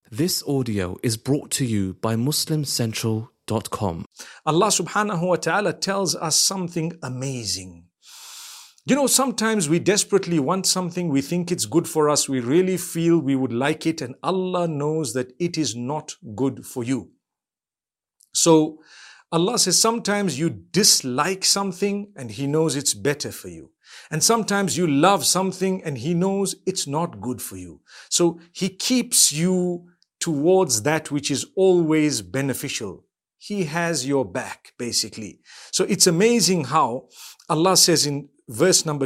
This audio is brought to you by MuslimCentral.com. Allah subhanahu wa ta'ala tells us something amazing. You know, sometimes we desperately want something, we think it's good for us, we really feel we would like it, and Allah knows that it is not good for you. So Allah says sometimes you dislike something and He knows it's better for you. And sometimes you love something and He knows it's not good for you. So He keeps you towards that which is always beneficial. He has your back, basically. So it's amazing how Allah says in verse number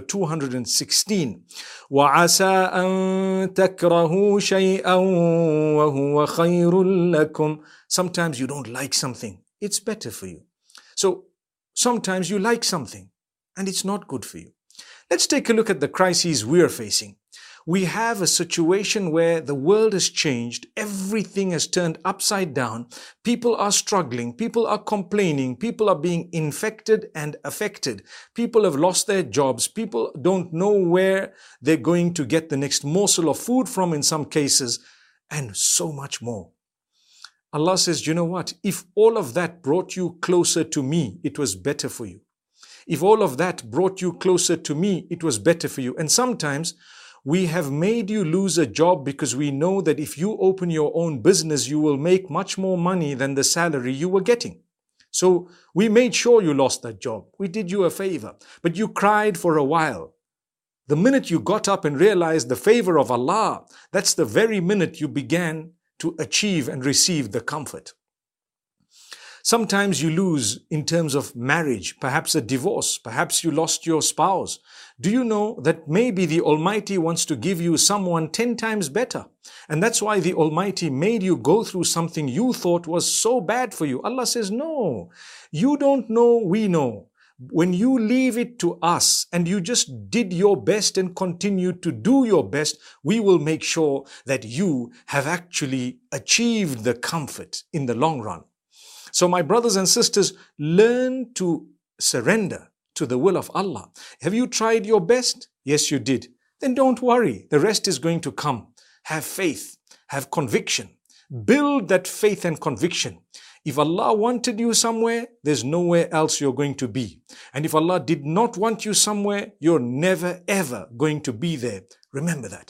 216, وَعَسَىٰ أَن تَكْرَهُوا شَيْئًا وَهُوَ خَيْرٌ لَكُمْ. Sometimes you don't like something. It's better for you. So sometimes you like something and it's not good for you. Let's take a look at the crises we are facing. We have a situation where the world has changed. Everything has turned upside down. People are struggling. People are complaining. People are being infected and affected. People have lost their jobs. People don't know where they're going to get the next morsel of food from in some cases, and so much more. Allah says, you know what? If all of that brought you closer to me, it was better for you. If all of that brought you closer to me, it was better for you. And sometimes we have made you lose a job because we know that if you open your own business, you will make much more money than the salary you were getting. So we made sure you lost that job. We did you a favor, but you cried for a while. The minute you got up and realized the favor of Allah, that's the very minute you began to achieve and receive the comfort. Sometimes you lose in terms of marriage, perhaps a divorce, perhaps you lost your spouse. Do you know that maybe the Almighty wants to give you someone 10 times better? And that's why the Almighty made you go through something you thought was so bad for you. Allah says, no, you don't know, we know. When you leave it to us and you just did your best and continued to do your best, we will make sure that you have actually achieved the comfort in the long run. So my brothers and sisters, learn to surrender to the will of Allah. Have you tried your best? Yes, you did. Then don't worry. The rest is going to come. Have faith. Have conviction. Build that faith and conviction. If Allah wanted you somewhere, there's nowhere else you're going to be. And if Allah did not want you somewhere, you're never ever going to be there. Remember that.